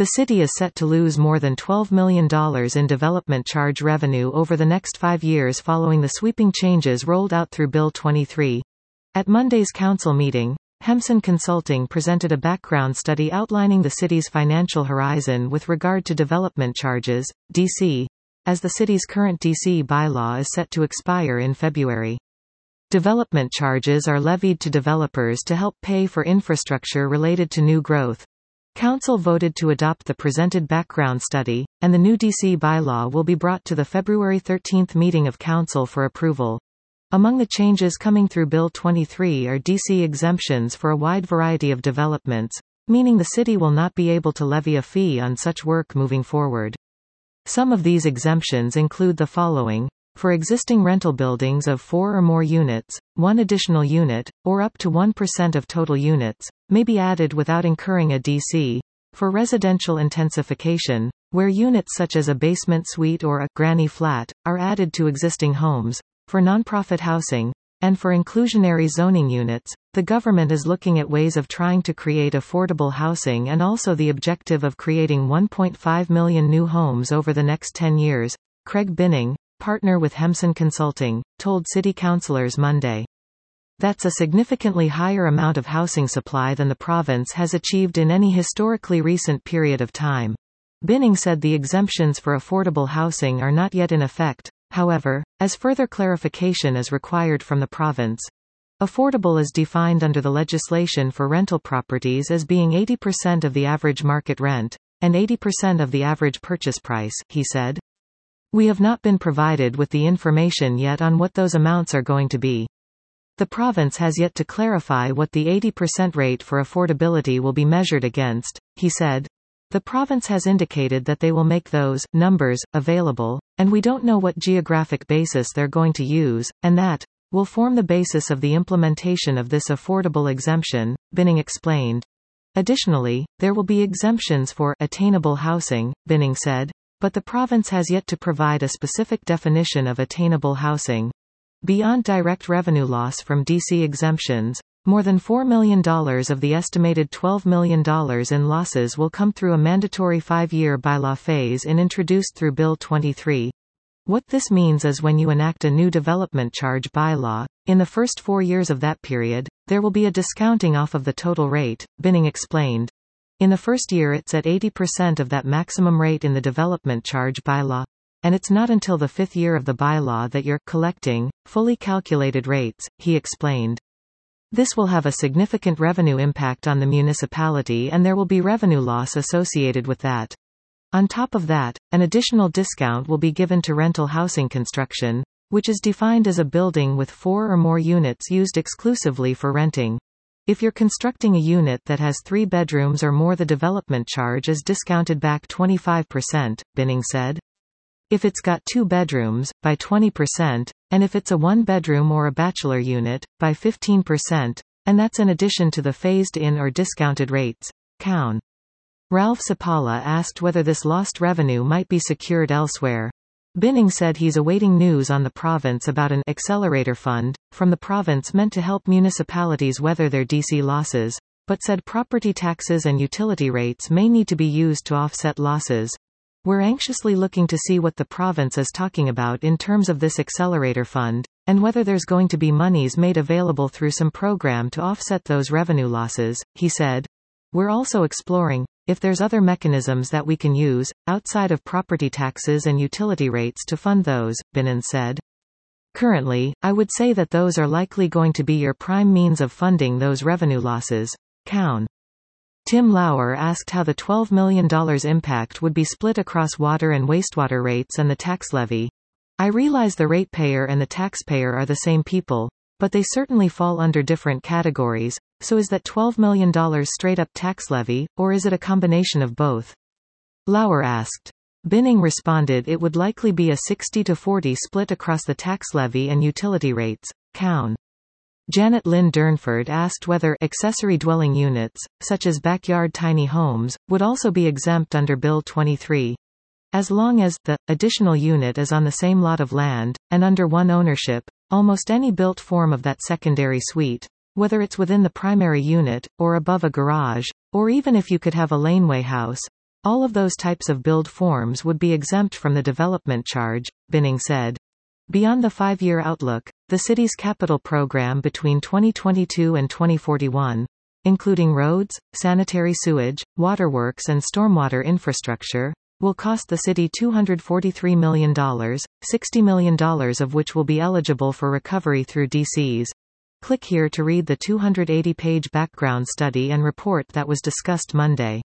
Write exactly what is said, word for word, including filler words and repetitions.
The city is set to lose more than twelve million dollars in development charge revenue over the next five years following the sweeping changes rolled out through Bill twenty-three. At Monday's council meeting, Hemson Consulting presented a background study outlining the city's financial horizon with regard to development charges, D C, as the city's current D C bylaw is set to expire in February. Development charges are levied to developers to help pay for infrastructure related to new growth. Council voted to adopt the presented background study, and the new D C bylaw will be brought to the February thirteenth meeting of Council for approval. Among the changes coming through Bill twenty-three are D C exemptions for a wide variety of developments, meaning the city will not be able to levy a fee on such work moving forward. Some of these exemptions include the following. For existing rental buildings of four or more units, one additional unit, or up to one percent of total units, may be added without incurring a D C. For residential intensification, where units such as a basement suite or a granny flat are added to existing homes, for nonprofit housing, and for inclusionary zoning units, the government is looking at ways of trying to create affordable housing and also the objective of creating one point five million new homes over the next ten years. Craig Binning, partner with Hemson Consulting, told city councilors Monday. That's a significantly higher amount of housing supply than the province has achieved in any historically recent period of time. Binning said the exemptions for affordable housing are not yet in effect, however, as further clarification is required from the province. Affordable is defined under the legislation for rental properties as being eighty percent of the average market rent, and eighty percent of the average purchase price, he said. We have not been provided with the information yet on what those amounts are going to be. The province has yet to clarify what the eighty percent rate for affordability will be measured against, he said. The province has indicated that they will make those numbers available, and we don't know what geographic basis they're going to use, and that will form the basis of the implementation of this affordable exemption, Binning explained. Additionally, there will be exemptions for attainable housing, Binning said, but the province has yet to provide a specific definition of attainable housing. Beyond direct revenue loss from D C exemptions, more than four million dollars of the estimated twelve million dollars in losses will come through a mandatory five-year bylaw phase-in introduced through Bill twenty-three. What this means is when you enact a new development charge bylaw, in the first four years of that period, there will be a discounting off of the total rate, Binning explained. In the first year it's at eighty percent of that maximum rate in the development charge bylaw, and it's not until the fifth year of the bylaw that you're collecting fully calculated rates, he explained. This will have a significant revenue impact on the municipality and there will be revenue loss associated with that. On top of that, an additional discount will be given to rental housing construction, which is defined as a building with four or more units used exclusively for renting. If you're constructing a unit that has three bedrooms or more, the development charge is discounted back twenty-five percent, Binning said. If it's got two bedrooms, by twenty percent, and if it's a one-bedroom or a bachelor unit, by fifteen percent, and that's in addition to the phased-in or discounted rates. Cown. Ralph Sapala asked whether this lost revenue might be secured elsewhere. Binning said he's awaiting news on the province about an accelerator fund from the province meant to help municipalities weather their D C losses, but said property taxes and utility rates may need to be used to offset losses. We're anxiously looking to see what the province is talking about in terms of this accelerator fund, and whether there's going to be monies made available through some program to offset those revenue losses, he said. We're also exploring if there's other mechanisms that we can use, outside of property taxes and utility rates to fund those, Binning said. Currently, I would say that those are likely going to be your prime means of funding those revenue losses. Cown. Tim Lauer asked how the twelve million dollars impact would be split across water and wastewater rates and the tax levy. I realize the ratepayer and the taxpayer are the same people, but they certainly fall under different categories, so is that twelve million dollars straight-up tax levy, or is it a combination of both? Lauer asked. Binning responded it would likely be a sixty to forty split across the tax levy and utility rates. Cown. Janet Lynn Durnford asked whether accessory dwelling units, such as backyard tiny homes, would also be exempt under Bill twenty-three. As long as the additional unit is on the same lot of land, and under one ownership, almost any built form of that secondary suite, whether it's within the primary unit, or above a garage, or even if you could have a laneway house, All of those types of build forms would be exempt from the development charge, Binning said. Beyond the five-year outlook, the city's capital program between twenty twenty-two and twenty forty-one, including roads, sanitary sewage, waterworks and stormwater infrastructure, will cost the city two hundred forty-three million dollars, sixty million dollars of which will be eligible for recovery through D Cs. Click here to read the two hundred eighty page background study and report that was discussed Monday.